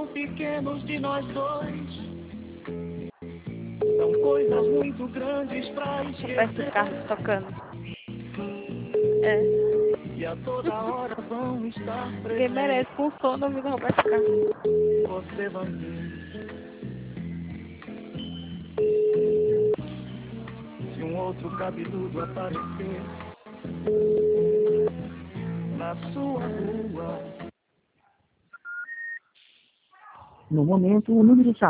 tão pequenos de nós dois. São coisas muito grandes pra esquecer. Parece carros tocando. É. E a toda hora vão estar Ninguém presentes. merece com sono ouvindo Roberto Carlos. Você vai ver. Se um outro cabeludo aparecer na sua rua. No momento, o número